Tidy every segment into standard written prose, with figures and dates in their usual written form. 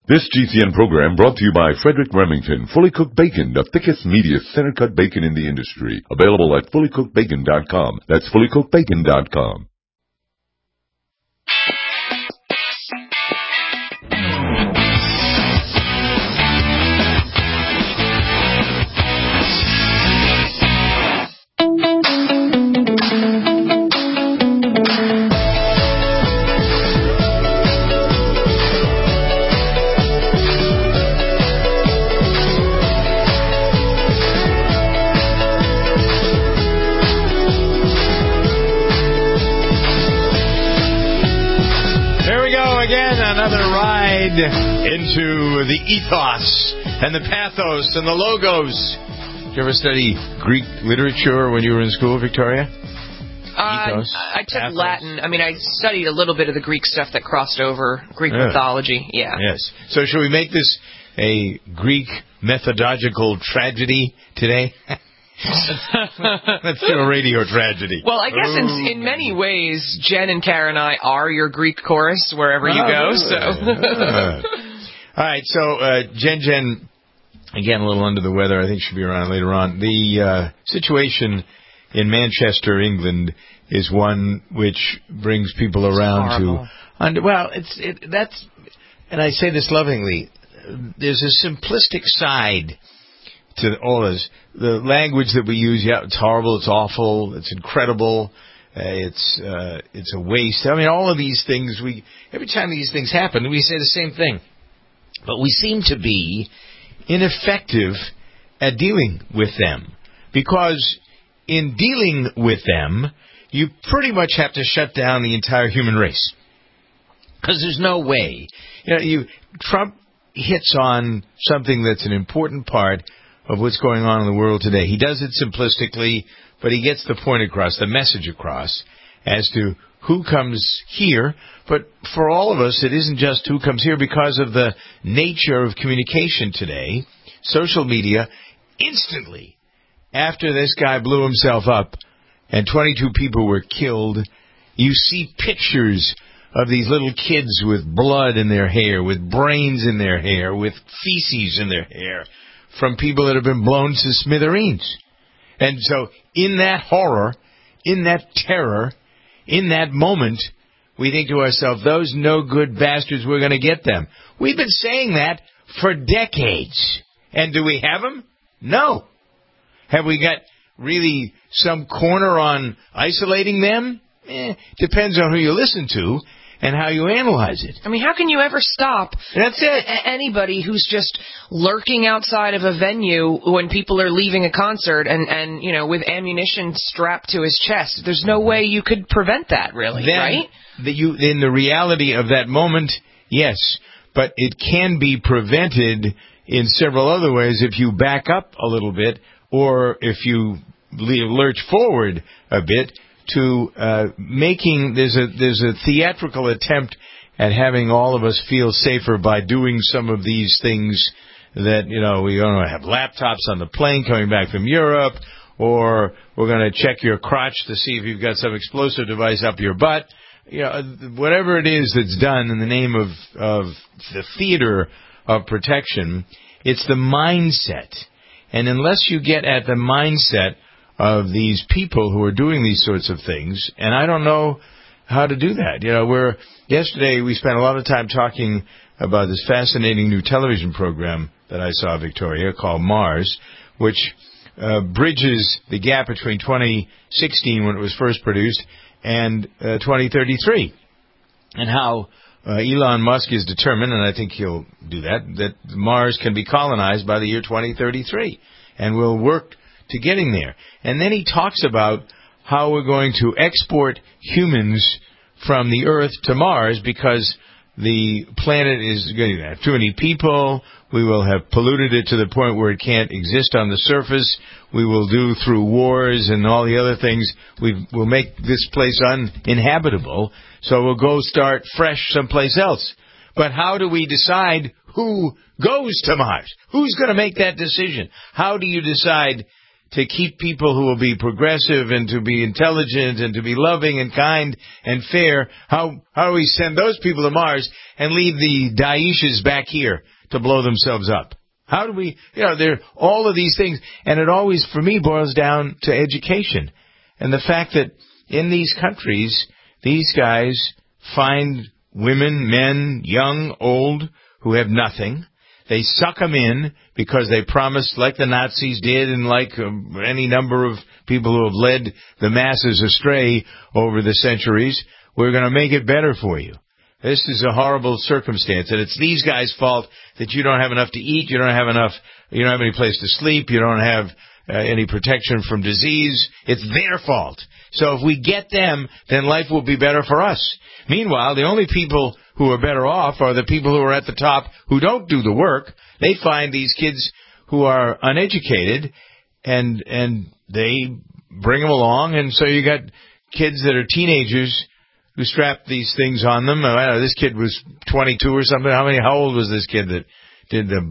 This GCN program brought to you by Frederick Remington. Fully cooked bacon, the thickest, meatiest, center-cut bacon in the industry. Available at fullycookedbacon.com. That's fullycookedbacon.com. Into the ethos and the pathos and the logos. Did you ever study Greek literature when you were in school, Victoria? I took pathos. Latin. I mean, I studied a little bit of the Greek stuff that crossed over Greek mythology. Yeah. Yes. So should we make this a Greek methodological tragedy today? Let's do a radio tragedy. Well, I guess in many ways, Jen and Karen and I are your Greek chorus wherever you go. So, all right. So Jen, again, a little under the weather. I think she'll be around later on. The situation in Manchester, England, is one which brings people around to. Well, that's, and I say this lovingly. There's a simplistic side to all this. The language that we use, it's horrible, it's awful, it's incredible, it's a waste. I mean, all of these things, every time these things happen, we say the same thing. But we seem to be ineffective at dealing with them. Because in dealing with them, you pretty much have to shut down the entire human race. Because there's no way. Trump hits on something that's an important part of what's going on in the world today. He does it simplistically, but he gets the point across, the message across, as to who comes here. But for all of us, it isn't just who comes here because of the nature of communication today. Social media, instantly, after this guy blew himself up and 22 people were killed, you see pictures of these little kids with blood in their hair, with brains in their hair, with feces in their hair, from people that have been blown to smithereens. And so in that horror, in that terror, in that moment, we think to ourselves, those no good bastards, we're going to get them. We've been saying that for decades. And do we have them? No. Have we got really some corner on isolating them? Depends on who you listen to and how you analyze it. I mean, how can you ever stop That's it. Anybody who's just lurking outside of a venue when people are leaving a concert and with ammunition strapped to his chest? There's no way you could prevent that, really, right? In the reality of that moment, yes. But it can be prevented in several other ways if you back up a little bit or if you lurch forward a bit to there's a theatrical attempt at having all of us feel safer by doing some of these things that, we're going to have laptops on the plane coming back from Europe, or we're going to check your crotch to see if you've got some explosive device up your butt. Whatever it is that's done in the name of the theater of protection, it's the mindset. And unless you get at the mindset of these people who are doing these sorts of things, and I don't know how to do that. Yesterday we spent a lot of time talking about this fascinating new television program that I saw, Victoria, called Mars, which bridges the gap between 2016, when it was first produced, and 2033, and how Elon Musk is determined, and I think he'll do that Mars can be colonized by the year 2033, and we'll work to getting there. And then he talks about how we're going to export humans from the Earth to Mars because the planet is going to have too many people. We will have polluted it to the point where it can't exist on the surface. We will do through wars and all the other things. We'll make this place uninhabitable. So we'll go start fresh someplace else. But how do we decide who goes to Mars? Who's going to make that decision? How do you decide to keep people who will be progressive and to be intelligent and to be loving and kind and fair, how do we send those people to Mars and leave the Daeshis back here to blow themselves up? How do we, there are all of these things, and it always, for me, boils down to education. And the fact that in these countries, these guys find women, men, young, old, who have nothing. They suck them in because they promised, like the Nazis did and like any number of people who have led the masses astray over the centuries, we're going to make it better for you. This is a horrible circumstance, and it's these guys' fault that you don't have enough to eat, you don't have any place to sleep, you don't have any protection from disease. It's their fault. So if we get them, then life will be better for us. Meanwhile, the only people who are better off are the people who are at the top who don't do the work. They find these kids who are uneducated, and they bring them along, and so you got kids that are teenagers who strap these things on them. I don't know, this kid was 22 or something. How old was this kid that did the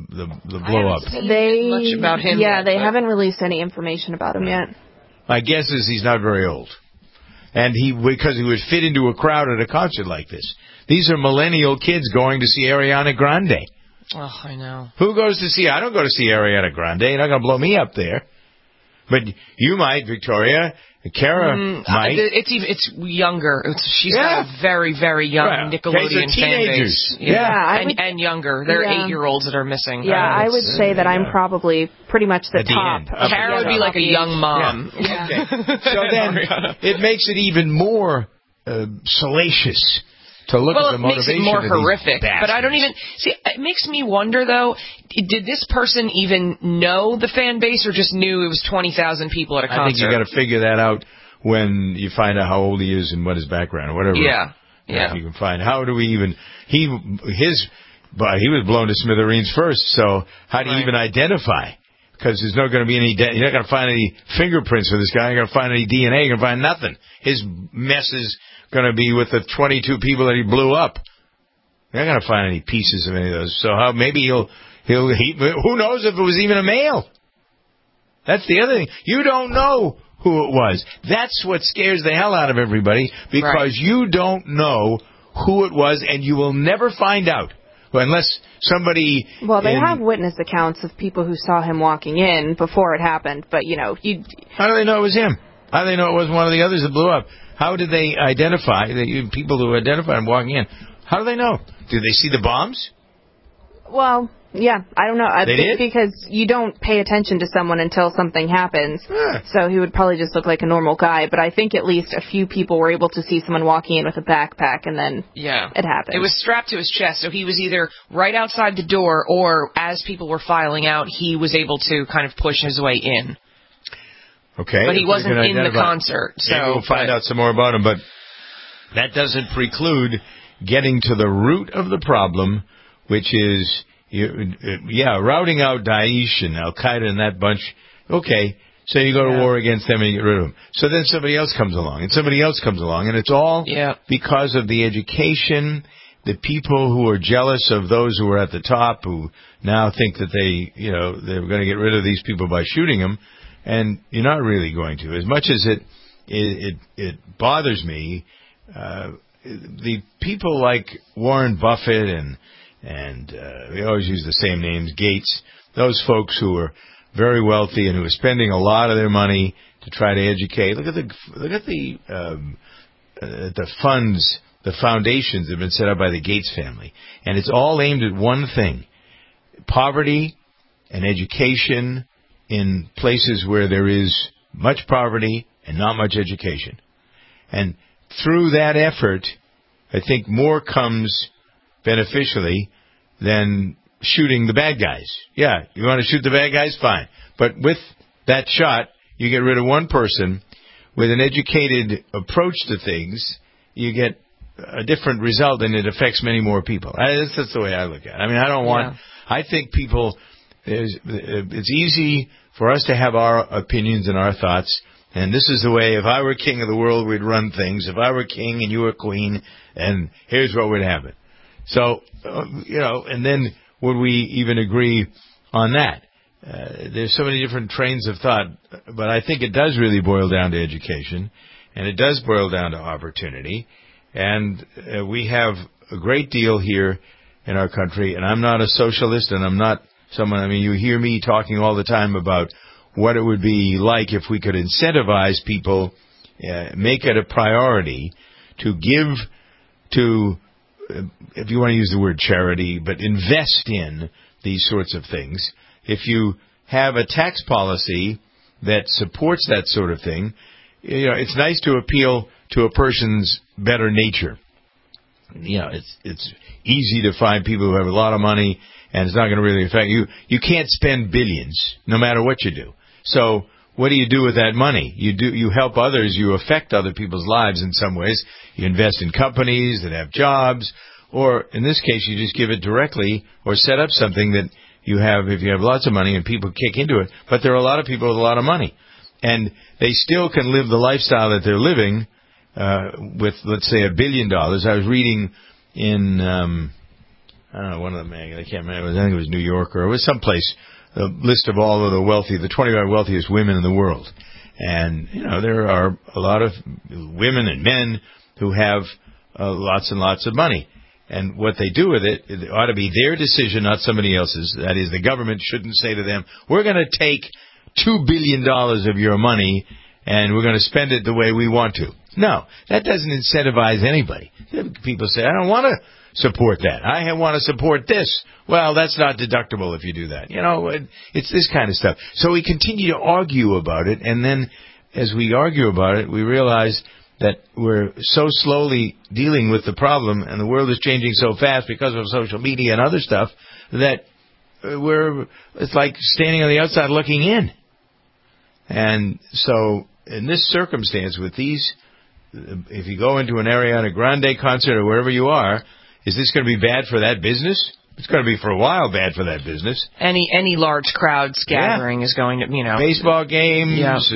blow up? Much about him. Yeah, they haven't released any information about him yet. My guess is he's not very old. And because he would fit into a crowd at a concert like this. These are millennial kids going to see Ariana Grande. Oh, I know. Who goes to see? I don't go to see Ariana Grande. You're not going to blow me up there. But you might, Victoria. Kara might. It's younger. She's got a very, very young Nickelodeon fan base. And younger. There are 8-year-olds that are missing. Yeah, I would say that I'm probably pretty much the top. Kara would be like a young mom. Yeah. Okay. So then it makes it even more salacious to look at the motivation. It makes it more horrific. But I don't even see. It makes me wonder, though. Did this person even know the fan base, or just knew it was 20,000 people at a concert? I think you got to figure that out when you find out how old he is and what his background or whatever. Yeah. You can find. How do we even? He was blown to smithereens first. So how do you even identify? Because there's not going to be any. You're not going to find any fingerprints for this guy. You're going to find any DNA. You're going to find nothing. His mess is going to be with the 22 people that he blew up. You're not going to find any pieces of any of those. So maybe who knows if it was even a male? That's the other thing. You don't know who it was. That's what scares the hell out of everybody, because you don't know who it was, and you will never find out unless somebody. Well, they have witness accounts of people who saw him walking in before it happened, but how do they know it was him? How do they know it wasn't one of the others that blew up? How did they identify the people who identified him walking in? How do they know? Did they see the bombs? Well, yeah, I don't know. They did? Because you don't pay attention to someone until something happens. Yeah. So he would probably just look like a normal guy. But I think at least a few people were able to see someone walking in with a backpack, and then it happened. It was strapped to his chest, so he was either right outside the door, or as people were filing out, he was able to kind of push his way in. Okay. But he wasn't in the concert. So maybe we'll find out some more about him, but that doesn't preclude getting to the root of the problem, which is, routing out Daesh and Al-Qaeda and that bunch. Okay, so you go to war against them and you get rid of them. So then somebody else comes along, and somebody else comes along, and it's all because of the education, the people who are jealous of those who are at the top, who now think that they're going to get rid of these people by shooting them. And you're not really going to. As much as it bothers me, the people like Warren Buffett and we always use the same names, Gates, those folks who are very wealthy and who are spending a lot of their money to try to educate. Look at the funds, the foundations that have been set up by the Gates family, and it's all aimed at one thing: poverty and education in places where there is much poverty and not much education. And through that effort, I think more comes beneficially than shooting the bad guys. Yeah, you want to shoot the bad guys? Fine. But with that shot, you get rid of one person. With an educated approach to things, you get a different result, and it affects many more people. That's the way I look at it. I mean, I think people... It's easy for us to have our opinions and our thoughts, and this is the way, if I were king of the world, we'd run things. If I were king and you were queen, and here's what would happen. So, and then would we even agree on that? there's so many different trains of thought, but I think it does really boil down to education, and it does boil down to opportunity. And we have a great deal here in our country, and I'm not a socialist, and I'm not someone, I mean, you hear me talking all the time about what it would be like if we could incentivize people, make it a priority to give to, if you want to use the word charity, but invest in these sorts of things. If you have a tax policy that supports that sort of thing, you know, it's nice to appeal to a person's better nature. You know, it's easy to find people who have a lot of money, and it's not going to really affect you. You can't spend billions, no matter what you do. So what do you do with that money? You help others. You affect other people's lives in some ways. You invest in companies that have jobs, or in this case, you just give it directly, or set up something that you have. If you have lots of money and people kick into it, but there are a lot of people with a lot of money, and they still can live the lifestyle that they're living. With, let's say, $1 billion. I was reading in, I don't know, one of the magazines, I can't remember, I think it was New Yorker, or it was someplace, a list of all of the 25 wealthiest women in the world. And, you know, there are a lot of women and men who have lots and lots of money. And what they do with it ought to be their decision, not somebody else's. That is, the government shouldn't say to them, we're going to take $2 billion of your money and we're going to spend it the way we want to. No, that doesn't incentivize anybody. People say, I don't want to support that. I want to support this. Well, that's not deductible if you do that. You know, it's this kind of stuff. So we continue to argue about it, and then as we argue about it, we realize that we're so slowly dealing with the problem, and the world is changing so fast because of social media and other stuff, that it's like standing on the outside looking in. And so in this circumstance, with these, if you go into an Ariana Grande concert or wherever you are, is this going to be bad for that business? It's going to be for a while bad for that business. Any large crowds gathering is going to, you know. Baseball games,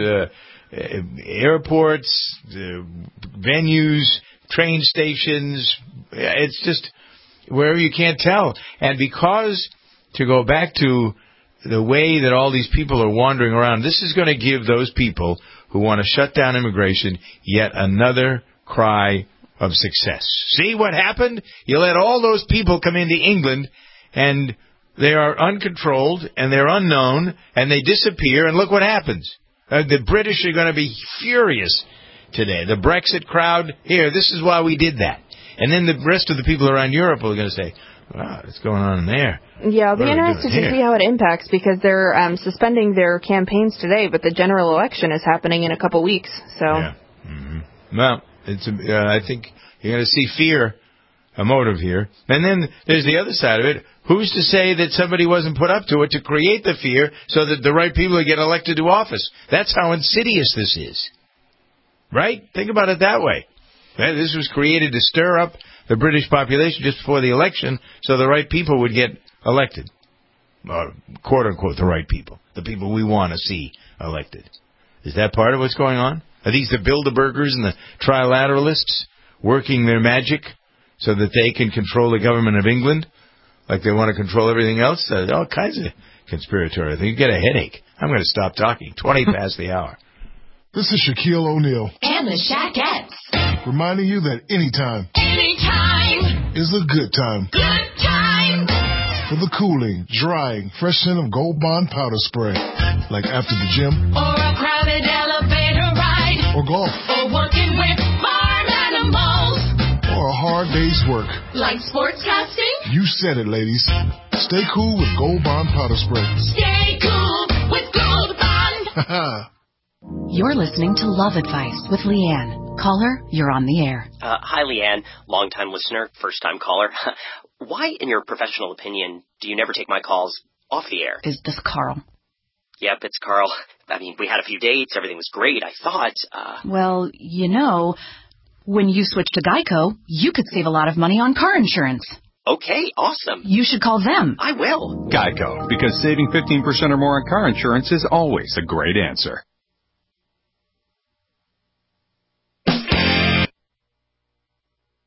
airports, venues, train stations. It's just wherever you can't tell. And because, to go back to the way that all these people are wandering around, this is going to give those people who want to shut down immigration yet another cry of success. See what happened? You let all those people come into England, and they are uncontrolled, and they're unknown, and they disappear, and look what happens. The British are going to be furious today. The Brexit crowd, here, this is why we did that. And then the rest of the people around Europe are going to say, wow, what's going on in there? Yeah, it'll be interesting to see how it impacts, because they're suspending their campaigns today, but the general election is happening in a couple weeks. So, yeah. Mm-hmm. Well, I think you're going to see fear, a motive here. And then there's the other side of it. Who's to say that somebody wasn't put up to it to create the fear so that the right people get elected to office? That's how insidious this is. Right? Think about it that way. This was created to stir up the British population just before the election so the right people would get elected. Quote unquote, the right people. The people we want to see elected. Is that part of what's going on? Are these the Bilderbergers and the trilateralists working their magic so that they can control the government of England like they want to control everything else? There's all kinds of conspiratory things. You get a headache. I'm going to stop talking. 20 past the hour. This is Shaquille O'Neal. And the Shaquettes. Reminding you that anytime is a good time. Good time. For the cooling, drying, fresh scent of Gold Bond powder spray. Like after the gym. Or a crowded elevator ride. Or golf. Or working with farm animals. Or a hard day's work. Like sportscasting. You said it, ladies. Stay cool with Gold Bond powder spray. Stay cool with Gold Bond. You're listening to Love Advice with Leanne. Caller, you're on the air. Hi, Leanne. Long-time listener, first-time caller. Why, in your professional opinion, do you never take my calls off the air? Is this Carl? Yep, it's Carl. I mean, we had a few dates. Everything was great, I thought. Well, you know, when you switch to Geico, you could save a lot of money on car insurance. Okay, awesome. You should call them. I will. Geico, because saving 15% or more on car insurance is always a great answer. Be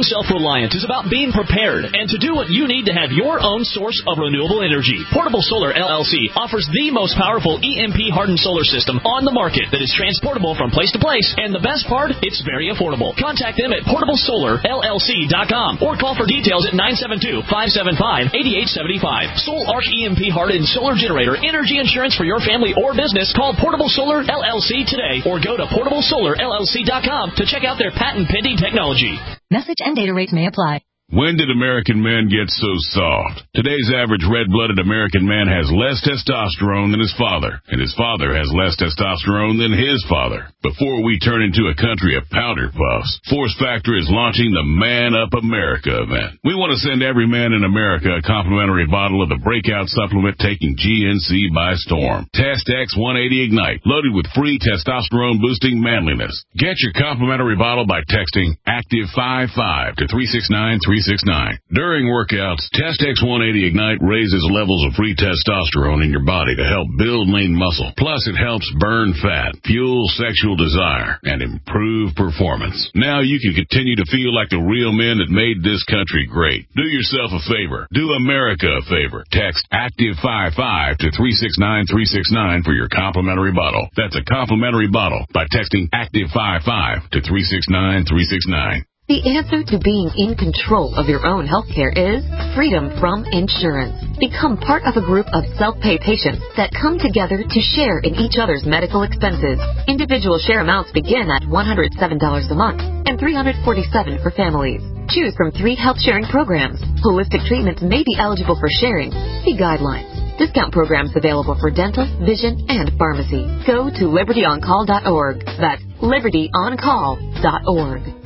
Being self-reliant is about being prepared and to do what you need to have your own source of renewable energy. Portable Solar LLC offers the most powerful EMP-hardened solar system on the market that is transportable from place to place, and the best part, it's very affordable. Contact them at portablesolarllc.com or call for details at 972-575-8875. Soul Arc EMP-hardened solar generator energy insurance for your family or business. Call Portable Solar LLC today or go to portablesolarllc.com to check out their patent-pending technology. Message and data rates may apply. When did American men get so soft? Today's average red-blooded American man has less testosterone than his father, and his father has less testosterone than his father. Before we turn into a country of powder puffs, Force Factor is launching the Man Up America event. We want to send every man in America a complimentary bottle of the breakout supplement taking GNC by storm. Test X 180 Ignite, loaded with free testosterone-boosting manliness. Get your complimentary bottle by texting ACTIVE55 to 369-369. During workouts, Test X 180 Ignite raises levels of free testosterone in your body to help build lean muscle. Plus, it helps burn fat, fuel sexual desire, and improve performance. Now you can continue to feel like the real men that made this country great. Do yourself a favor. Do America a favor. Text ACTIVE55 to 369-369 for your complimentary bottle. That's a complimentary bottle by texting ACTIVE55 to 369-369. The answer to being in control of your own healthcare is freedom from insurance. Become part of a group of self-pay patients that come together to share in each other's medical expenses. Individual share amounts begin at $107 a month and $347 for families. Choose from 3 health-sharing programs. Holistic treatments may be eligible for sharing. See guidelines. Discount programs available for dental, vision, and pharmacy. Go to libertyoncall.org. That's libertyoncall.org.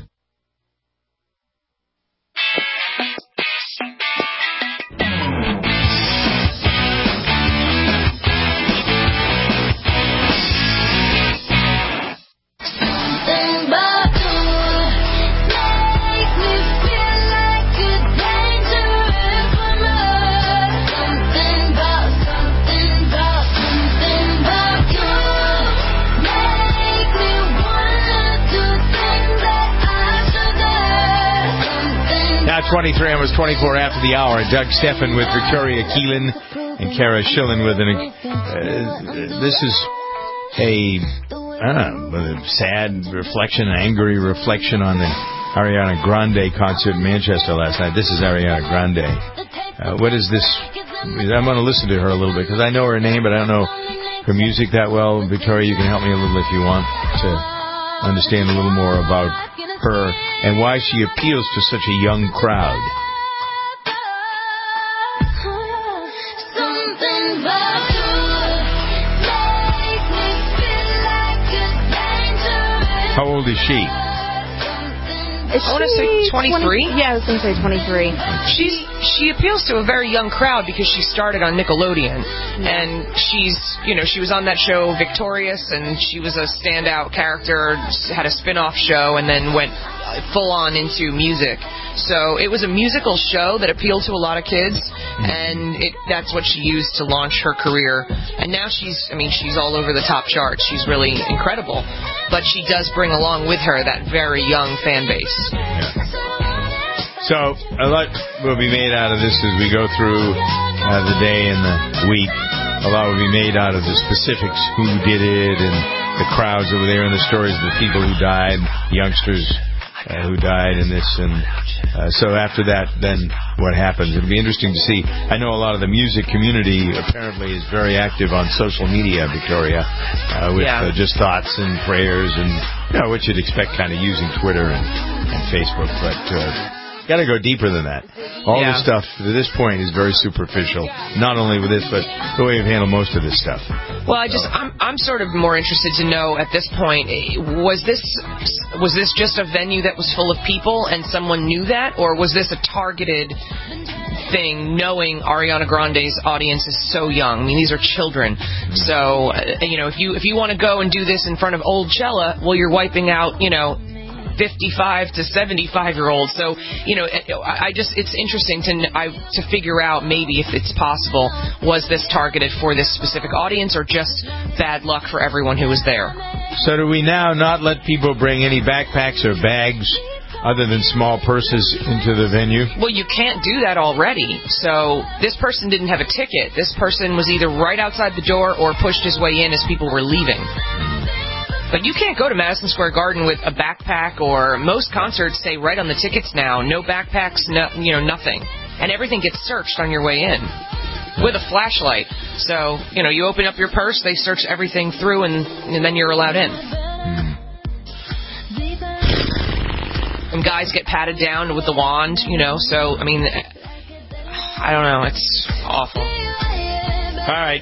Now 23, almost 24 after the hour. Doug Steffen with Victoria Keelan and Kara Schillen with an... this is a sad reflection, angry reflection on the Ariana Grande concert in Manchester last night. This is Ariana Grande. What is this? I'm going to listen to her a little bit because I know her name, but I don't know her music that well. Victoria, you can help me a little if you want to understand a little more about her and why she appeals to such a young crowd. How old is she? I want to say 23. Yeah, I was going to say 23. She appeals to a very young crowd because she started on Nickelodeon, and she was on that show Victorious, and she was a standout character, had a spin-off show, and then went full on into music. So it was a musical show that appealed to a lot of kids, and that's what she used to launch her career. And now she's all over the top charts. She's really incredible. But she does bring along with her that very young fan base. Yeah. So a lot will be made out of this as we go through the day and the week. A lot will be made out of the specifics, who did it, and the crowds over there, and the stories of the people who died, youngsters who died in this. And so after that, then what happens? It'll be interesting to see. I know a lot of the music community apparently is very active on social media, Victoria, with just thoughts and prayers and what you'd expect, kind of using Twitter and Facebook. But got to go deeper than that. All this stuff to this point is very superficial. Not only with this, but the way we've handled most of this stuff. Well, I'm sort of more interested to know at this point, was this just a venue that was full of people and someone knew that, or was this a targeted thing, knowing Ariana Grande's audience is so young? I mean, these are children. So, if you want to go and do this in front of old Cella, well, you're wiping out, 55 to 75-year-olds. So, it's interesting to figure out maybe if it's possible, was this targeted for this specific audience or just bad luck for everyone who was there? So do we now not let people bring any backpacks or bags other than small purses into the venue? Well, you can't do that already. So this person didn't have a ticket. This person was either right outside the door or pushed his way in as people were leaving. But you can't go to Madison Square Garden with a backpack, or most concerts say right on the tickets now, no backpacks, nothing. And everything gets searched on your way in with a flashlight. So, you open up your purse, they search everything through, and then you're allowed in. And guys get patted down with the wand, so, I don't know, it's awful. All right.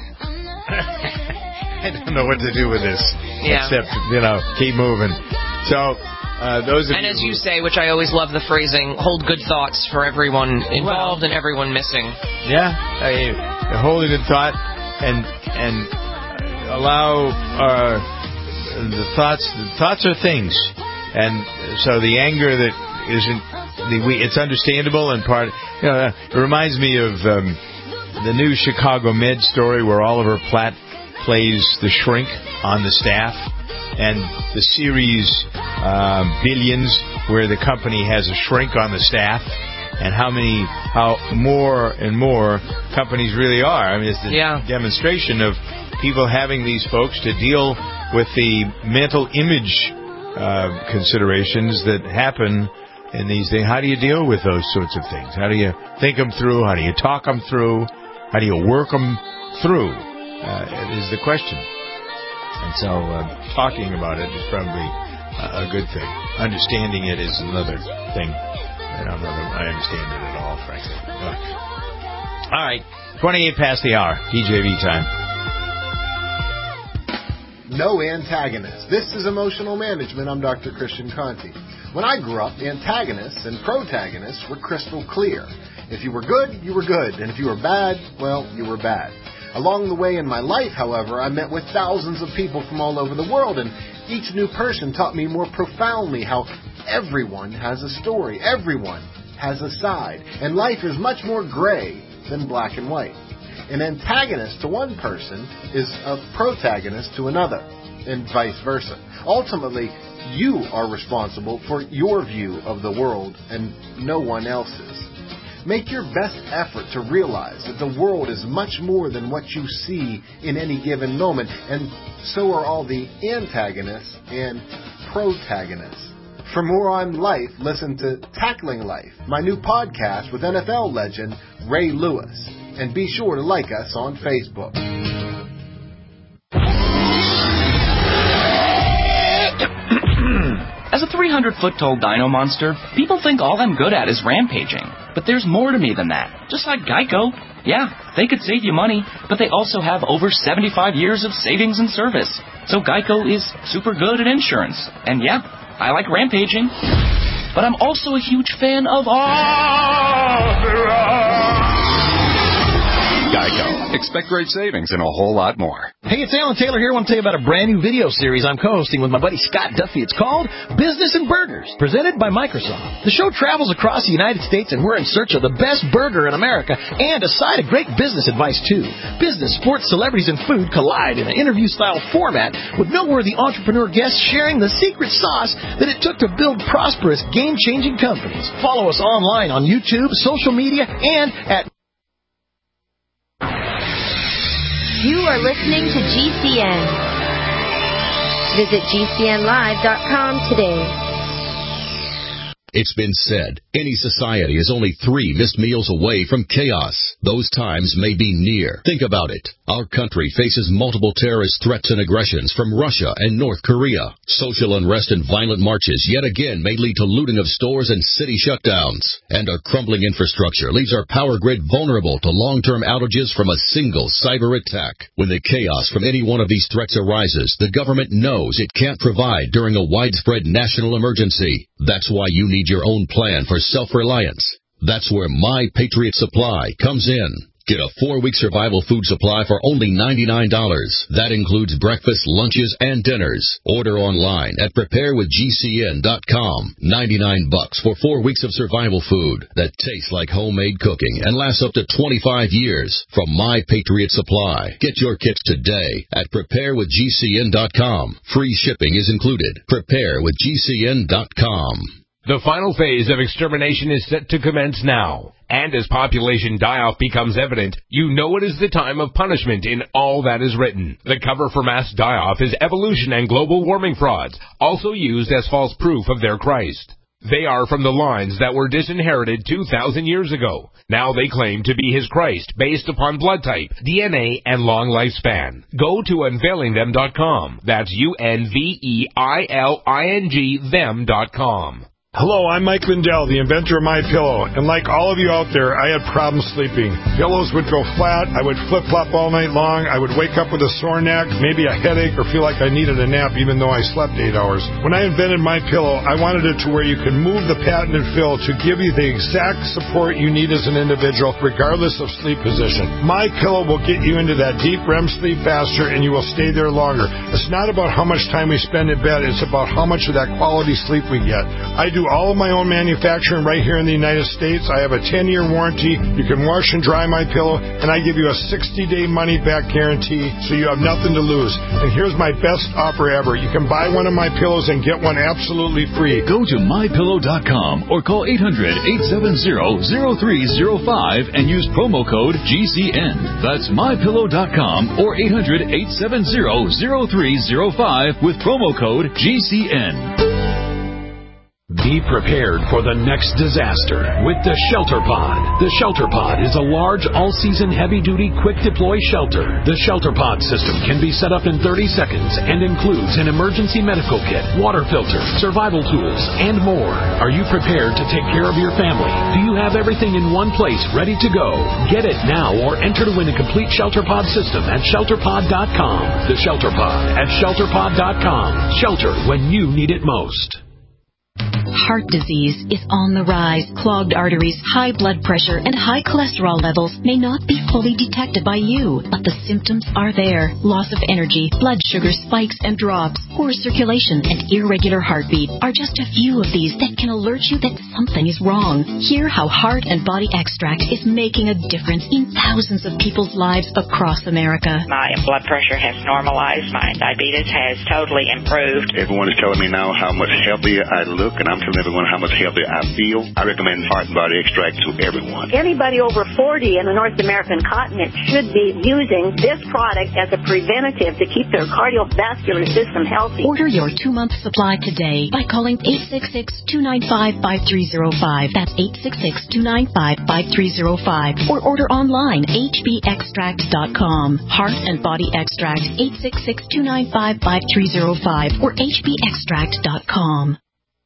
I don't know what to do with this, except, keep moving. So, those of and you as you say, which I always love the phrasing, hold good thoughts for everyone involved and everyone missing. Yeah, hold a good thought and allow the thoughts. The thoughts are things, and so the anger that it's understandable and part. It reminds me of the new Chicago Med story where Oliver Platt plays the shrink on the staff, and the series Billions, where the company has a shrink on the staff, and how more and more companies really are. It's the demonstration of people having these folks to deal with the mental image considerations that happen in these things. How do you deal with those sorts of things? How do you think them through? How do you talk them through? How do you work them through? Is the question. And so talking about it is probably a good thing. Understanding it is another thing. I don't know that I understand it at all, frankly. All right, 28 past the hour. TJV time. No antagonists. This is Emotional Management. I'm Dr. Christian Conti. When I grew up, antagonists and protagonists were crystal clear. If you were good, you were good. And if you were bad, well, you were bad. Along the way in my life, however, I met with thousands of people from all over the world, and each new person taught me more profoundly how everyone has a story, everyone has a side, and life is much more gray than black and white. An antagonist to one person is a protagonist to another, and vice versa. Ultimately, you are responsible for your view of the world and no one else's. Make your best effort to realize that the world is much more than what you see in any given moment, and so are all the antagonists and protagonists. For more on life, listen to Tackling Life, my new podcast with NFL legend Ray Lewis. And be sure to like us on Facebook. As a 300-foot-tall dino monster, people think all I'm good at is rampaging. But there's more to me than that. Just like Geico. Yeah, they could save you money, but they also have over 75 years of savings and service. So Geico is super good at insurance. And yeah, I like rampaging. But I'm also a huge fan of Geico. Expect great savings and a whole lot more. Hey, it's Alan Taylor here. I want to tell you about a brand new video series I'm co-hosting with my buddy Scott Duffy. It's called Business and Burgers, presented by Microsoft. The show travels across the United States, and we're in search of the best burger in America and a side of great business advice, too. Business, sports, celebrities, and food collide in an interview-style format with noteworthy entrepreneur guests sharing the secret sauce that it took to build prosperous, game-changing companies. Follow us online on YouTube, social media, and at... You are listening to GCN. Visit GCNlive.com today. It's been said, any society is only 3 missed meals away from chaos. Those times may be near. Think about it. Our country faces multiple terrorist threats and aggressions from Russia and North Korea. Social unrest and violent marches yet again may lead to looting of stores and city shutdowns. And our crumbling infrastructure leaves our power grid vulnerable to long-term outages from a single cyber attack. When the chaos from any one of these threats arises, the government knows it can't provide during a widespread national emergency. That's why you need your own plan for self-reliance. That's where My Patriot Supply comes in. Get a 4-week survival food supply for only $99. That includes breakfast, lunches, and dinners. Order online at preparewithgcn.com. $99 for 4 weeks of survival food that tastes like homemade cooking and lasts up to 25 years from My Patriot Supply. Get your kits today at preparewithgcn.com. Free shipping is included. Preparewithgcn.com. The final phase of extermination is set to commence now. And as population die-off becomes evident, you know it is the time of punishment in all that is written. The cover for mass die-off is evolution and global warming frauds, also used as false proof of their Christ. They are from the lines that were disinherited 2,000 years ago. Now they claim to be his Christ based upon blood type, DNA, and long lifespan. Go to unveilingthem.com. That's UNVEILING them.com. Hello, I'm Mike Lindell, the inventor of MyPillow, and like all of you out there, I had problems sleeping. Pillows would go flat, I would flip-flop all night long, I would wake up with a sore neck, maybe a headache, or feel like I needed a nap even though I slept 8 hours. When I invented MyPillow, I wanted it to where you could move the patented fill to give you the exact support you need as an individual, regardless of sleep position. MyPillow will get you into that deep REM sleep faster, and you will stay there longer. It's not about how much time we spend in bed, it's about how much of that quality sleep we get. I do all of my own manufacturing right here in the United States. I have a 10-year warranty. You can wash and dry my pillow, and I give you a 60-day money-back guarantee, so you have nothing to lose. And here's my best offer ever. You can buy one of my pillows and get one absolutely free. Go to mypillow.com or call 800-870-0305 and use promo code GCN. That's mypillow.com or 800-870-0305 with promo code GCN. Be prepared for the next disaster with the Shelter Pod. The Shelter Pod is a large, all-season, heavy-duty, quick-deploy shelter. The Shelter Pod system can be set up in 30 seconds and includes an emergency medical kit, water filter, survival tools, and more. Are you prepared to take care of your family? Do you have everything in one place ready to go? Get it now or enter to win a complete Shelter Pod system at ShelterPod.com. The Shelter Pod at ShelterPod.com. Shelter when you need it most. Heart disease is on the rise. Clogged arteries, high blood pressure, and high cholesterol levels may not be fully detected by you, but the symptoms are there. Loss of energy, blood sugar spikes and drops, poor circulation, and irregular heartbeat are just a few of these that can alert you that something is wrong. Hear how Heart and Body Extract is making a difference in thousands of people's lives across America. My blood pressure has normalized. My diabetes has totally improved. Everyone is telling me now how much healthier I look, and I'm telling everyone how much healthier I feel. I recommend Heart and Body Extract to everyone. Anybody over 40 in the North American continent should be using this product as a preventative to keep their cardiovascular system healthy. Order your 2-month supply today by calling 866-295-5305. That's 866-295-5305. Or order online, hbextract.com. Heart and Body Extract, 866-295-5305 or hbextract.com.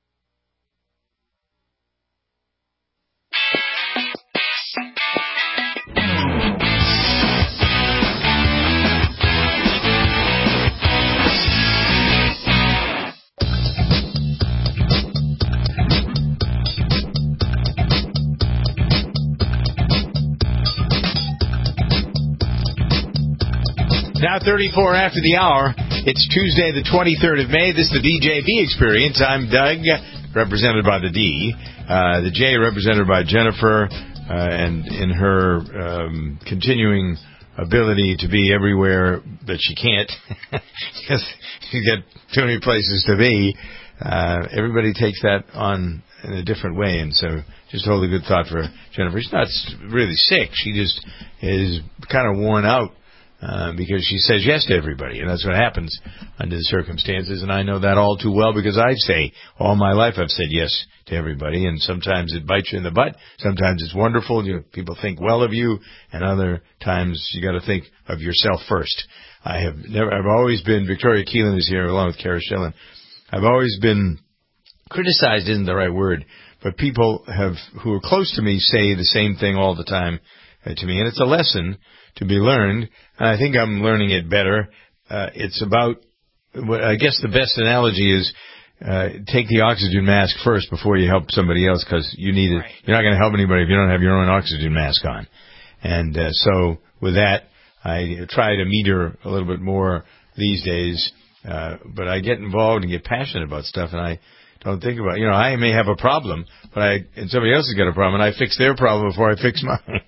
Now 34 after the hour. It's Tuesday, the 23rd of May. This is the DJB Experience. I'm Doug, represented by the D. The J represented by Jennifer, and in her continuing ability to be everywhere that she can't, because you get too many places to be. Everybody takes that on in a different way, and so just hold a good thought for Jennifer. She's not really sick. She just is kind of worn out. Because she says yes to everybody, and that's what happens under the circumstances, and I know that all too well because I say all my life I've said yes to everybody, and sometimes it bites you in the butt, sometimes it's wonderful, people think well of you, and other times you got to think of yourself first. I've always been, Victoria Keelan is here along with Kara Schillen, I've always been, criticized isn't the right word, but people who are close to me say the same thing all the time to me, and it's a lesson to be learned, and I think I'm learning it better. It's about, I guess the best analogy is take the oxygen mask first before you help somebody else, because you need it. You're not going to help anybody if you don't have your own oxygen mask on. And so with that, I try to meter a little bit more these days, but I get involved and get passionate about stuff, and I don't think about, I may have a problem, and somebody else has got a problem, and I fix their problem before I fix mine.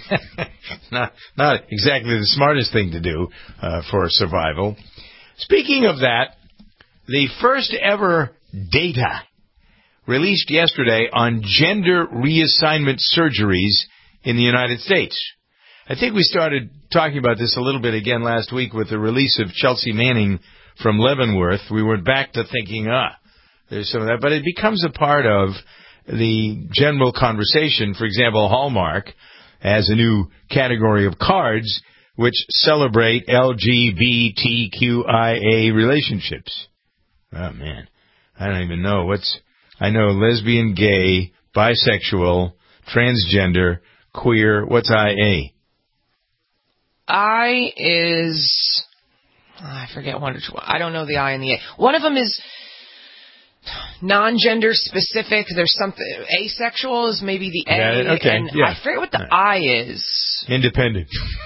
Not exactly the smartest thing to do for survival. Speaking of that, the first ever data released yesterday on gender reassignment surgeries in the United States. I think we started talking about this a little bit again last week with the release of Chelsea Manning from Leavenworth. We went back to thinking, there's some of that. But it becomes a part of the general conversation. For example, Hallmark has a new category of cards which celebrate LGBTQIA relationships. Oh, man. I don't even know. I know lesbian, gay, bisexual, transgender, queer. What's IA? I is... I forget one or two. I don't know the I and the A. One of them is non-gender specific. There's something... Asexual is maybe the A. Okay, and I forget what the I is. Independent.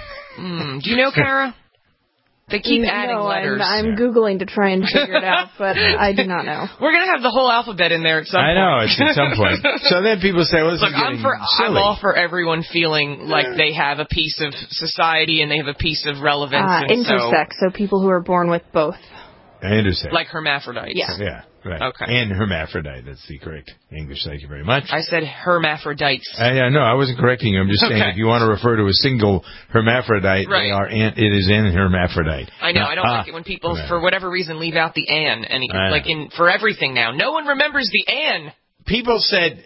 Do you know, Kara? They keep adding letters. I'm Googling to try and figure it out, but I do not know. We're going to have the whole alphabet in there at some point. I know, it's at some point. So then people say, well, this is getting silly. I'm all for everyone feeling like they have a piece of society and they have a piece of relevance. Intersex, so people who are born with both. Intersex. Like hermaphrodites. Yeah, right. Okay. And hermaphrodite, that's the correct English. Thank you very much. I said hermaphrodites. No, I wasn't correcting you. I'm just saying if you want to refer to a single hermaphrodite, it is an hermaphrodite. I know. I don't like it when people, for whatever reason, leave out the an. For everything now. No one remembers the an. People said...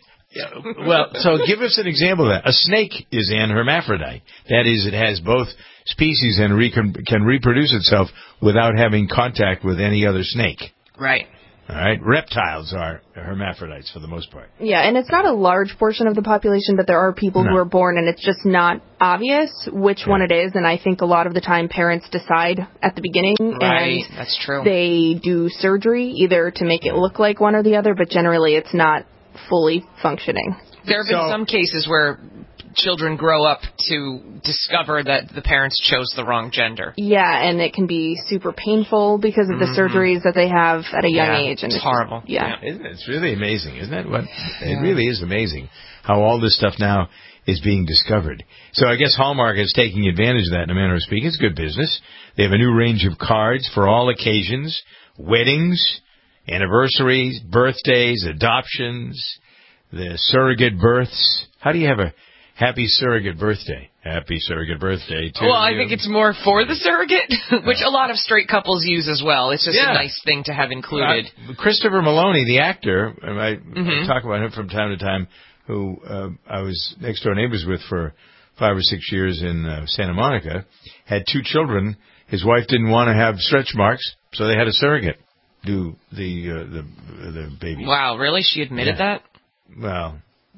so give us an example of that. A snake is an hermaphrodite. That is, it has both species and can reproduce itself without having contact with any other snake. Right. All right. Reptiles are hermaphrodites for the most part. Yeah, and it's not a large portion of the population, but there are people who are born, and it's just not obvious which one it is. And I think a lot of the time parents decide at the beginning. Right, and that's true. They do surgery either to make it look like one or the other, but generally it's not fully functioning. There have been some cases where children grow up to discover that the parents chose the wrong gender. Yeah, and it can be super painful because of the surgeries that they have at a young age. And it's horrible. Isn't it? It's really amazing, isn't it? It really is amazing how all this stuff now is being discovered. So I guess Hallmark is taking advantage of that in a manner of speaking. It's good business. They have a new range of cards for all occasions, weddings, anniversaries, birthdays, adoptions, the surrogate births. How do you have a happy surrogate birthday? Happy surrogate birthday to I think it's more for the surrogate, which a lot of straight couples use as well. It's just a nice thing to have included. Christopher Maloney, the actor, I talk about him from time to time, who I was next door neighbors with for 5 or 6 years in Santa Monica, had 2 children. His wife didn't want to have stretch marks, so they had a surrogate do the baby. Wow, really? She admitted that? Well,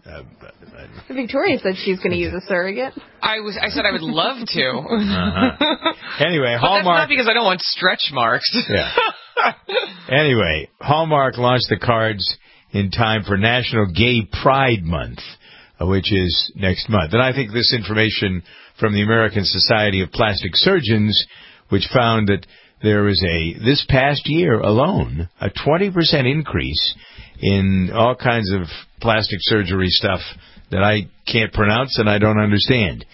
Victoria said she's going to use a surrogate. I said I would love to. Anyway, but Hallmark. That's not because I don't want stretch marks. Anyway, Hallmark launched the cards in time for National Gay Pride Month, which is next month. And I think this information from the American Society of Plastic Surgeons, which found that there is this past year alone, a 20% increase in all kinds of plastic surgery stuff that I can't pronounce and I don't understand.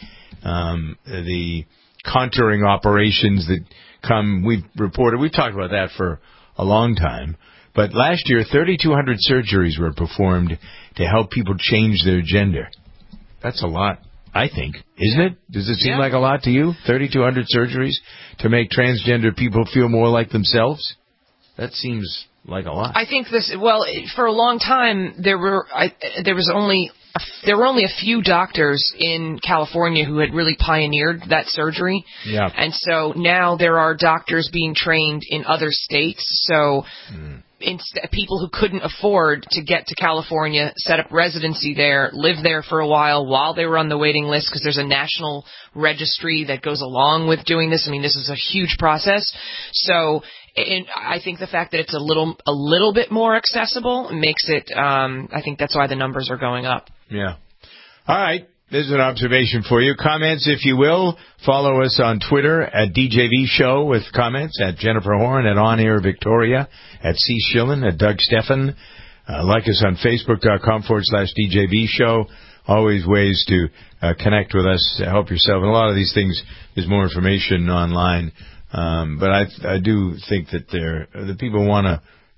The contouring operations that we've talked about that for a long time. But last year, 3,200 surgeries were performed to help people change their gender. That's a lot, I think. Isn't it? Does it seem like a lot to you? 3,200 surgeries to make transgender people feel more like themselves? That seems like a lot. I think for a long time, there were only a few doctors in California who had really pioneered that surgery. Yeah. And so now there are doctors being trained in other states. So people who couldn't afford to get to California set up residency there, live there for a while they were on the waiting list, because there's a national registry that goes along with doing this. I mean, this is a huge process. So I think the fact that it's a little bit more accessible makes it, I think that's why the numbers are going up. Yeah. All right. There's an observation for you. Comments, if you will. Follow us on Twitter at DJV Show with comments, at Jennifer Horn, at On Air Victoria, at C. Schillen, at Doug Steffen. Like us on Facebook.com/DJV Show. Always ways to connect with us, help yourself. And a lot of these things, there's more information online. But I do think that the people want to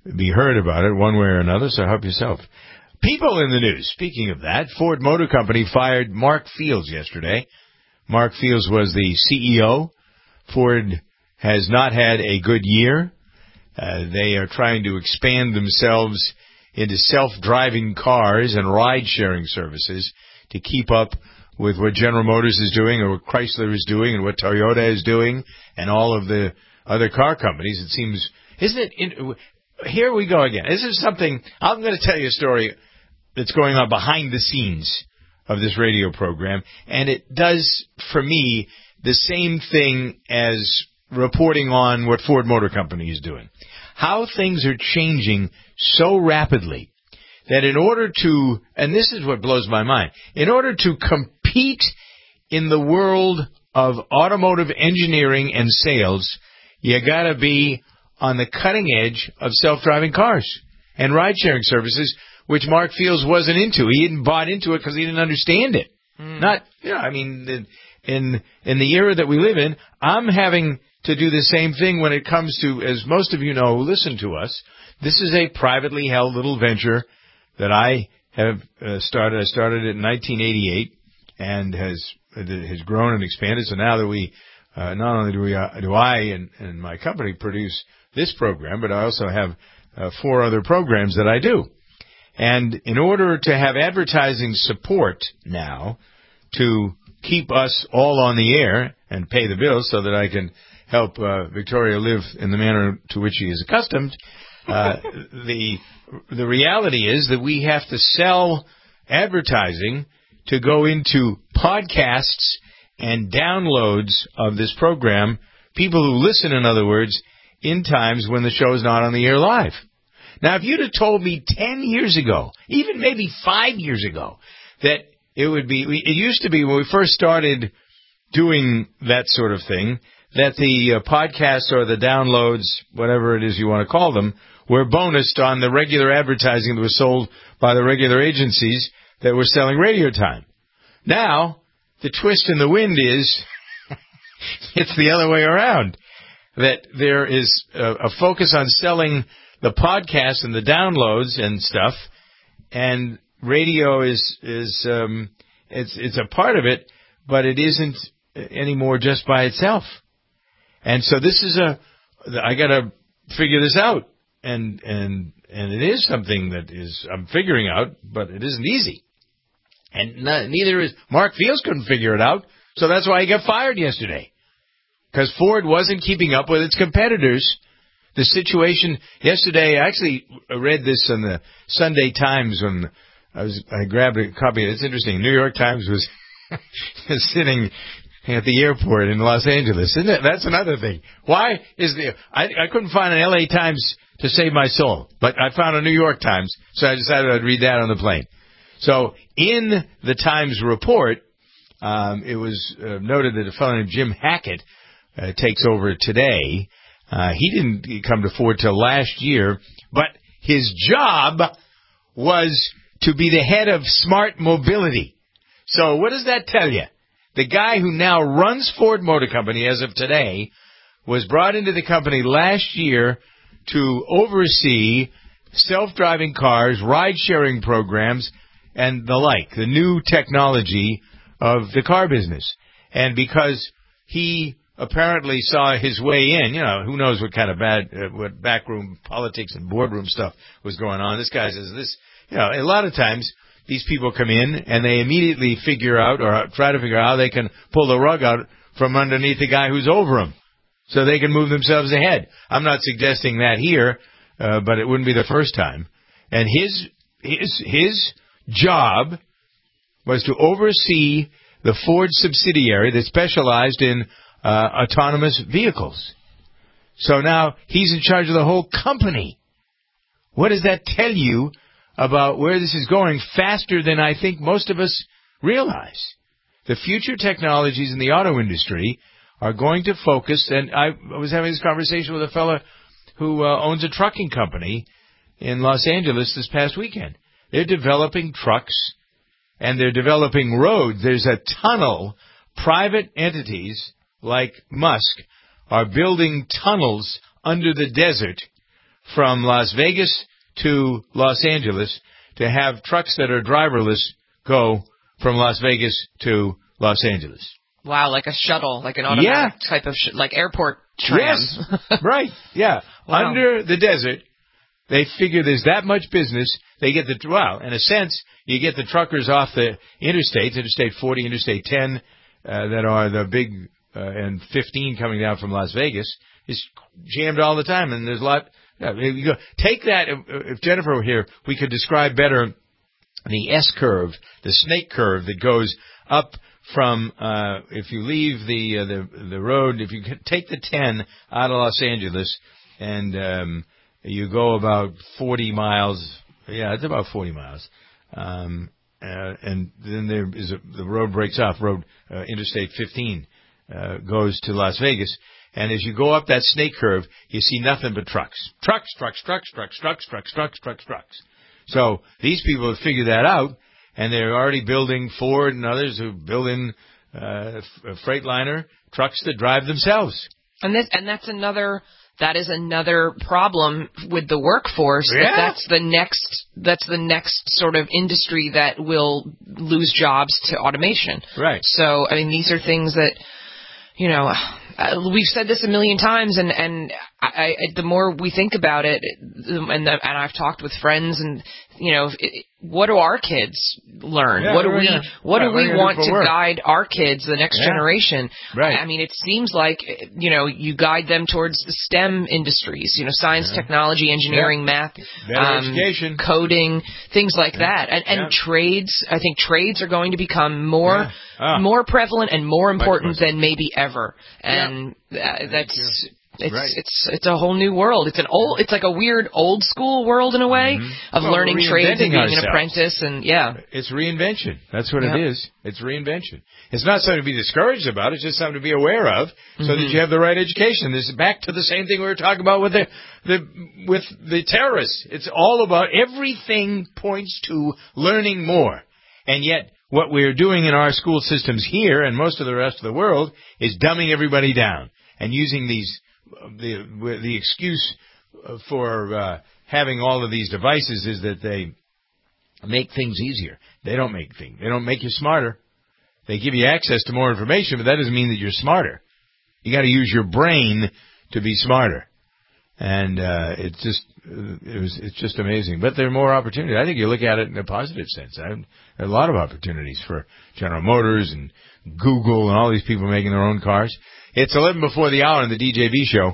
be heard about it one way or another, so help yourself. People in the news. Speaking of that, Ford Motor Company fired Mark Fields yesterday. Mark Fields was the CEO. Ford has not had a good year. They are trying to expand themselves into self-driving cars and ride-sharing services to keep up with what General Motors is doing or what Chrysler is doing and what Toyota is doing and all of the other car companies. It seems, isn't it, here we go again. This is something, I'm going to tell you a story that's going on behind the scenes of this radio program, and it does, for me, the same thing as reporting on what Ford Motor Company is doing. How things are changing so rapidly that in order to, and this is what blows my mind, in order to compete in the world of automotive engineering and sales, you got to be on the cutting edge of self-driving cars and ride-sharing services, which Mark Fields wasn't into. He hadn't bought into it because he didn't understand it. Not, I mean, in the era that we live in, I'm having to do the same thing when it comes to, as most of you know who listen to us, this is a privately held little venture that I have started. I started it in 1988 and has grown and expanded. So now that we, not only do I and my company produce this program, but I also have 4 other programs that I do. And in order to have advertising support now to keep us all on the air and pay the bills so that I can help Victoria live in the manner to which she is accustomed, the reality is that we have to sell advertising to go into podcasts and downloads of this program, people who listen, in other words, in times when the show is not on the air live. Now, if you'd have told me 10 years ago, even maybe 5 years ago, that it used to be when we first started doing that sort of thing, that the podcasts or the downloads, whatever it is you want to call them, were bonused on the regular advertising that was sold by the regular agencies that were selling radio time. Now, the twist in the wind is it's the other way around, that there is a focus on selling the podcast and the downloads and stuff, and radio is it's a part of it, but it isn't anymore just by itself. And so this is I got to figure this out, and it is something that I'm figuring out, but it isn't easy. And neither is Mark Fields couldn't figure it out, so that's why he got fired yesterday, because Ford wasn't keeping up with its competitors. The situation yesterday, I actually read this in the Sunday Times when I grabbed a copy. It's interesting. New York Times was sitting at the airport in Los Angeles. Isn't it? That's another thing. Why is I couldn't find an LA Times to save my soul, but I found a New York Times, so I decided I'd read that on the plane. So in the Times report, it was noted that a fellow named Jim Hackett takes over today. He didn't come to Ford till last year, but his job was to be the head of smart mobility. So what does that tell you? The guy who now runs Ford Motor Company as of today was brought into the company last year to oversee self-driving cars, ride-sharing programs, and the like, the new technology of the car business. And because he apparently saw his way in, who knows what kind of what backroom politics and boardroom stuff was going on. This guy says this, a lot of times these people come in and they immediately figure out or try to figure out how they can pull the rug out from underneath the guy who's over them so they can move themselves ahead. I'm not suggesting that here, but it wouldn't be the first time. And his job was to oversee the Ford subsidiary that specialized in autonomous vehicles. So now he's in charge of the whole company. What does that tell you about where this is going faster than I think most of us realize? The future technologies in the auto industry are going to focus, and I was having this conversation with a fellow who owns a trucking company in Los Angeles this past weekend. They're developing trucks and they're developing roads. There's a tunnel. Private entities like Musk are building tunnels under the desert from Las Vegas to Los Angeles to have trucks that are driverless go from Las Vegas to Los Angeles. Wow, like a shuttle, like an automatic type of, like airport tram. Yes, right, yeah. Wow. Under the desert, they figure there's that much business. They get in a sense, you get the truckers off the interstates, Interstate 40, Interstate 10, that are the big, and 15 coming down from Las Vegas, is jammed all the time, and there's a lot. You go, take that, if Jennifer were here, we could describe better the S-curve, the snake curve that goes up from, if you leave the road, if you take the 10 out of Los Angeles and you go about 40 miles, it's about 40 miles, and then the road breaks off, Interstate 15 goes to Las Vegas, and as you go up that snake curve, you see nothing but trucks. Trucks. So these people have figured that out, and they're already building, Ford and others are building Freightliner trucks that drive themselves. And that is another problem with the workforce. Yeah. That's the next sort of industry that will lose jobs to automation. Right. So, I mean, these are things that, we've said this a million times, and I the more we think about it, and I've talked with friends, and what do our kids learn? Yeah, what do we want to guide our kids, the next generation? Right. I mean, it seems like you guide them towards the STEM industries, science, technology, engineering, math, education, coding, things like that, and trades. I think trades are going to become more prevalent and more important than maybe ever, and that's. It's a whole new world. It's like a weird old school world in a way of learning trades and being an apprentice, and it's reinvention. That's what it is. It's reinvention. It's not something to be discouraged about. It's just something to be aware of, so that you have the right education. This is back to the same thing we were talking about with the terrorists. It's all about, everything points to learning more, and yet what we're doing in our school systems here and most of the rest of the world is dumbing everybody down and using the excuse for having all of these devices is that they make things easier. They don't make you smarter. They give you access to more information, but that doesn't mean that you're smarter. You got to use your brain to be smarter. And it's just amazing. But there are more opportunities. I think you look at it in a positive sense. There are a lot of opportunities for General Motors and Google and all these people making their own cars. It's 11 before the hour on the DJB show.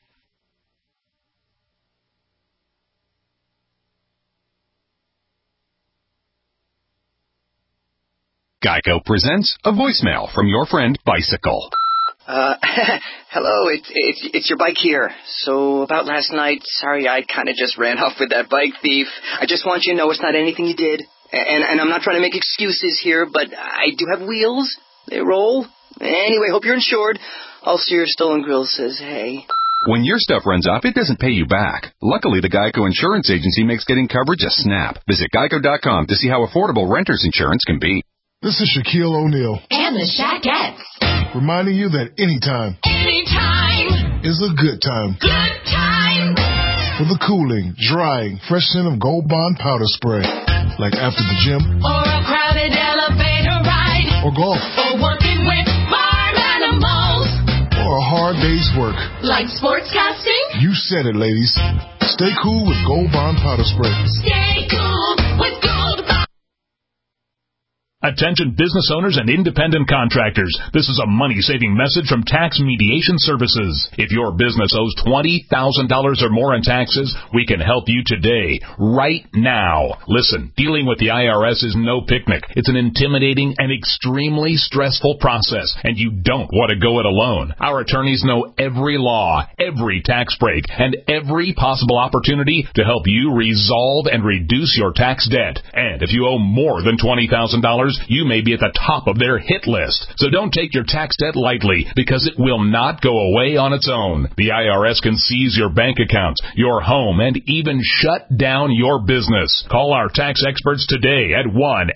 Geico presents a voicemail from your friend Bicycle. Hello, it's your bike here. So about last night, sorry I kind of just ran off with that bike thief. I just want you to know it's not anything you did. And I'm not trying to make excuses here, but I do have wheels. They roll. Anyway, hope you're insured. All Sears Stolen Grill says hey. When your stuff runs off, it doesn't pay you back. Luckily, the Geico Insurance Agency makes getting coverage a snap. Visit geico.com to see how affordable renter's insurance can be. This is Shaquille O'Neal. And the Shaquettes. Reminding you that anytime is a good time. Good time. For the cooling, drying, fresh scent of Gold Bond powder spray. Like after the gym. Or a crowded elevator ride. Or golf. Or working with farm animals. Or a hard day's work. Like sportscasting. You said it, ladies. Stay cool with Gold Bond powder spray. Stay cool with Gold Bond. Attention business owners and independent contractors. This is a money-saving message from Tax Mediation Services. If your business owes $20,000 or more in taxes, we can help you today, right now. Listen, dealing with the IRS is no picnic. It's an intimidating and extremely stressful process, and you don't want to go it alone. Our attorneys know every law, every tax break, and every possible opportunity to help you resolve and reduce your tax debt. And if you owe more than $20,000, you may be at the top of their hit list. So don't take your tax debt lightly, because it will not go away on its own. The IRS can seize your bank accounts, your home, and even shut down your business. Call our tax experts today at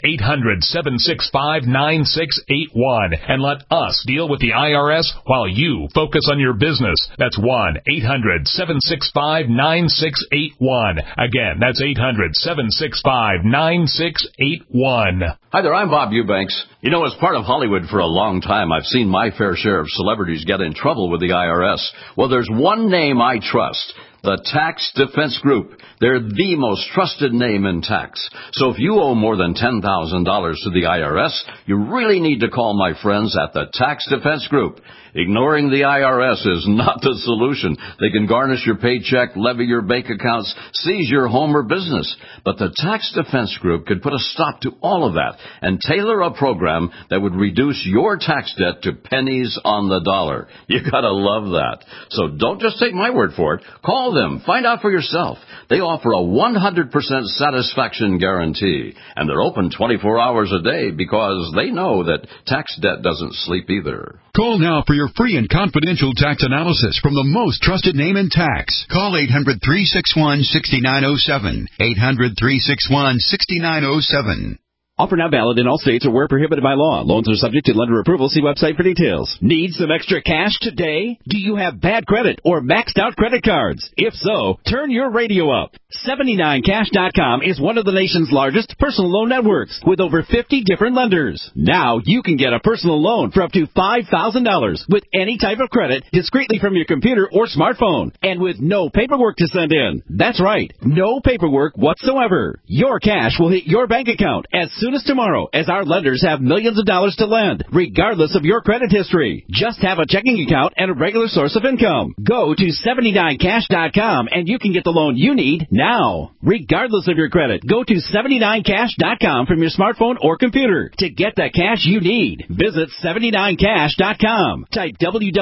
1-800-765-9681 and let us deal with the IRS while you focus on your business. That's 1-800-765-9681. Again, that's 800-765-9681. Hi there, I'm Bob Eubanks. You know, as part of Hollywood for a long time, I've seen my fair share of celebrities get in trouble with the IRS. Well, there's one name I trust. The Tax Defense Group. They're the most trusted name in tax. So if you owe more than $10,000 to the IRS, you really need to call my friends at the Tax Defense Group. Ignoring the IRS is not the solution. They can garnish your paycheck, levy your bank accounts, seize your home or business. But the Tax Defense Group could put a stop to all of that and tailor a program that would reduce your tax debt to pennies on the dollar. You gotta love that. So don't just take my word for it. Call them. Find out for yourself. They offer a 100% satisfaction guarantee. And they're open 24 hours a day because they know that tax debt doesn't sleep either. Call now for your free and confidential tax analysis from the most trusted name in tax. Call 800-361-6907. 800-361-6907. Offer now valid in all states or where prohibited by law. Loans are subject to lender approval. See website for details. Need some extra cash today? Do you have bad credit or maxed out credit cards? If so, turn your radio up. 79cash.com is one of the nation's largest personal loan networks with over 50 different lenders. Now you can get a personal loan for up to $5,000 with any type of credit discreetly from your computer or smartphone and with no paperwork to send in. That's right, no paperwork whatsoever. Your cash will hit your bank account as soon as tomorrow, as our lenders have millions of dollars to lend, regardless of your credit history. Just have a checking account and a regular source of income. Go to 79cash.com and you can get the loan you need now. Regardless of your credit, go to 79cash.com from your smartphone or computer to get the cash you need. Visit 79cash.com. Type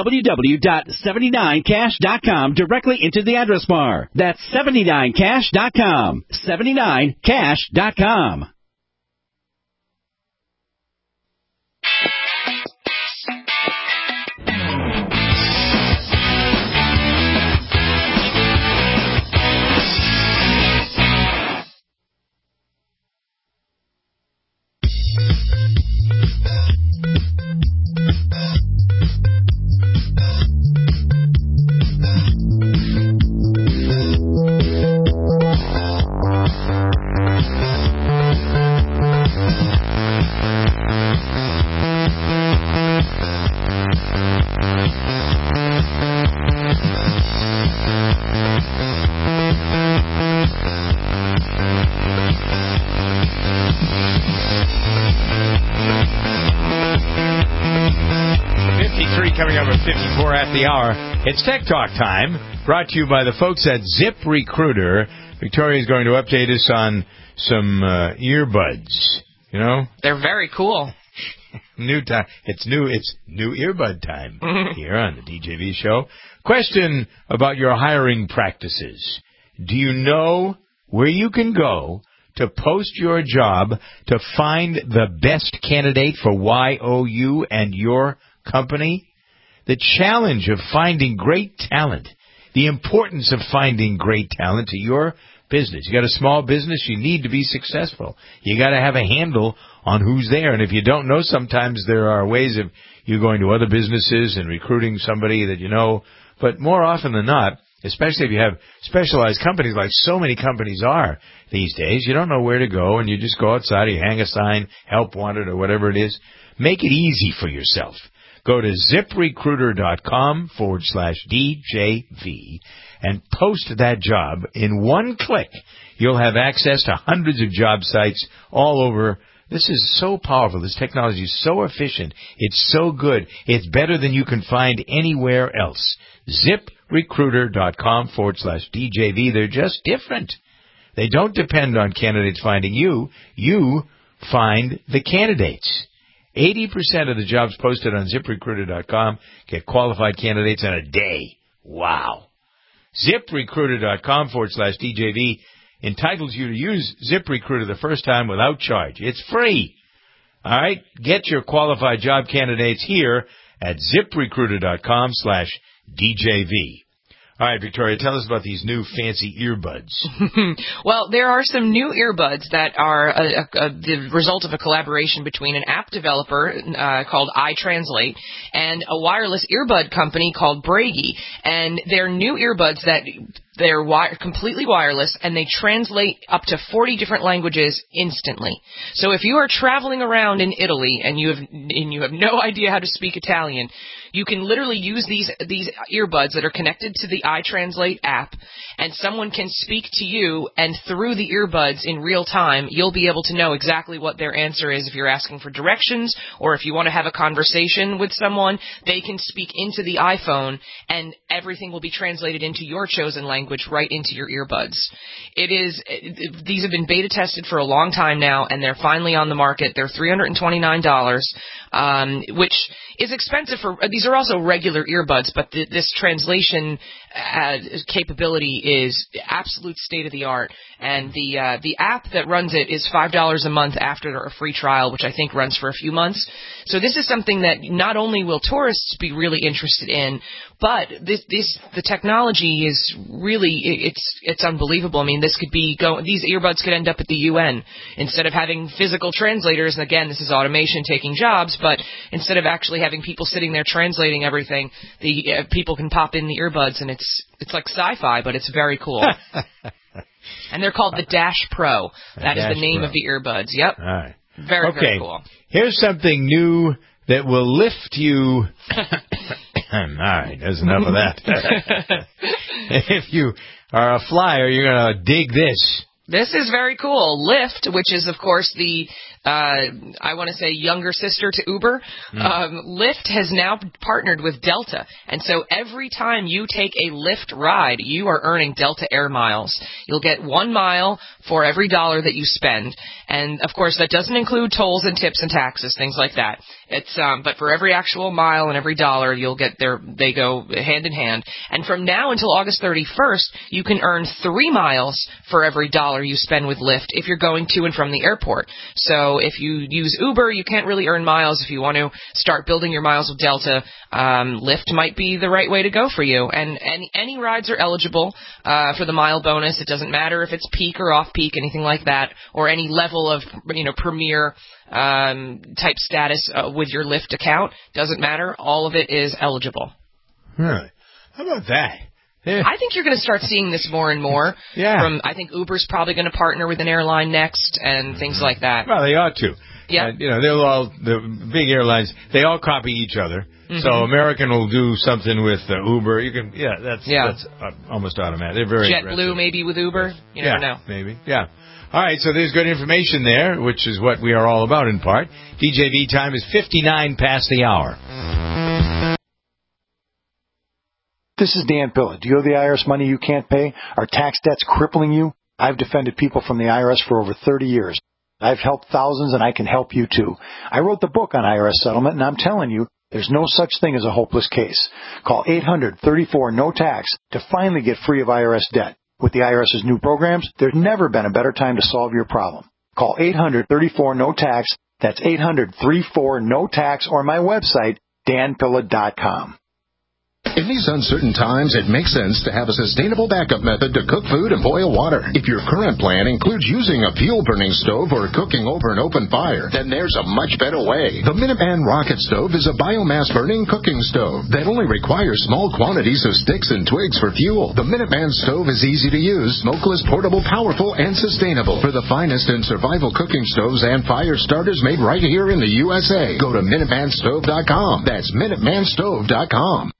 www.79cash.com directly into the address bar. That's 79cash.com. 79cash.com. The hour. It's Tech Talk time, brought to you by the folks at ZipRecruiter. Victoria's going to update us on some earbuds. You know, they're very cool. New time. It's new earbud time here on the DJV show. Question about your hiring practices. Do you know where you can go to post your job to find the best candidate for YOU and your company? The challenge of finding great talent, the importance of finding great talent to your business. You got a small business, you need to be successful. You got to have a handle on who's there. And if you don't know, sometimes there are ways of you going to other businesses and recruiting somebody that you know. But more often than not, especially if you have specialized companies like so many companies are these days, you don't know where to go and you just go outside or you hang a sign, help wanted or whatever it is. Make it easy for yourself. Go to ZipRecruiter.com/DJV and post that job. In one click, you'll have access to hundreds of job sites all over. This is so powerful. This technology is so efficient. It's so good. It's better than you can find anywhere else. ZipRecruiter.com/DJV. They're just different. They don't depend on candidates finding you. You find the candidates. 80% of the jobs posted on ZipRecruiter.com get qualified candidates in a day. Wow. ZipRecruiter.com/DJV entitles you to use ZipRecruiter the first time without charge. It's free. All right, get your qualified job candidates here at ZipRecruiter.com/DJV. All right, Victoria, tell us about these new fancy earbuds. Well, there are some new earbuds that are the result of a collaboration between an app developer called iTranslate and a wireless earbud company called Bragi. And they're new earbuds that they're completely wireless, and they translate up to 40 different languages instantly. So if you are traveling around in Italy and you have no idea how to speak Italian, you can literally use these earbuds that are connected to the iTranslate app, and someone can speak to you, and through the earbuds in real time, you'll be able to know exactly what their answer is if you're asking for directions, or if you want to have a conversation with someone, they can speak into the iPhone, and everything will be translated into your chosen language right into your earbuds. These have been beta tested for a long time now, and they're finally on the market. They're $329, which is expensive these are also regular earbuds, but this translation capability is absolute state of the art. And the app that runs it is $5 a month after a free trial, which I think runs for a few months. So this is something that not only will tourists be really interested in, but the technology is really it's unbelievable. I mean, these earbuds could end up at the UN instead of having physical translators. And again, this is automation taking jobs, but instead of actually having people sitting there translating everything, the people can pop in the earbuds, and it's like sci-fi, but it's very cool. And they're called the Dash Pro. That is the name of the earbuds. Yep. All right. Very cool. Here's something new that will lift you. All right, there's enough of that. If you are a flyer, you're going to dig this. This is very cool. Lyft, which is, of course, the, I want to say, younger sister to Uber. Lyft has now partnered with Delta. And so every time you take a Lyft ride, you are earning Delta Air miles. You'll get 1 mile for every dollar that you spend. And, of course, that doesn't include tolls and tips and taxes, things like that. But for every actual mile and every dollar, you'll get they go hand in hand. And from now until August 31st, you can earn 3 miles for every dollar you spend with Lyft if you're going to and from the airport. So if you use Uber, you can't really earn miles. If you want to start building your miles with Delta, Lyft might be the right way to go for you. And any rides are eligible for the mile bonus. It doesn't matter if it's peak or off-peak, anything like that, or any level of premier type status with your Lyft account. Doesn't matter. All of it is eligible. Really? How about that? Yeah. I think you're going to start seeing this more and more. Yeah. I think Uber's probably going to partner with an airline next and things like that. Well, they ought to. Yeah. The big airlines, they all copy each other. Mm-hmm. So American will do something with Uber. That's almost automatic. They're very JetBlue maybe with Uber. Yes. You never know. Maybe. Yeah. All right, so there's good information there, which is what we are all about in part. DJV time is 59 past the hour. This is Dan Pilla. Do you owe the IRS money you can't pay? Are tax debts crippling you? I've defended people from the IRS for over 30 years. I've helped thousands, and I can help you too. I wrote the book on IRS settlement, and I'm telling you, there's no such thing as a hopeless case. Call 800-34-NO-TAX to finally get free of IRS debt. With the IRS's new programs, there's never been a better time to solve your problem. Call 800-34-NO-TAX. That's 800-34-NO-TAX, or my website, danpilla.com. In these uncertain times, it makes sense to have a sustainable backup method to cook food and boil water. If your current plan includes using a fuel-burning stove or cooking over an open fire, then there's a much better way. The Minuteman Rocket Stove is a biomass-burning cooking stove that only requires small quantities of sticks and twigs for fuel. The Minuteman Stove is easy to use, smokeless, portable, powerful, and sustainable. For the finest in survival cooking stoves and fire starters made right here in the USA, go to MinutemanStove.com. That's MinutemanStove.com.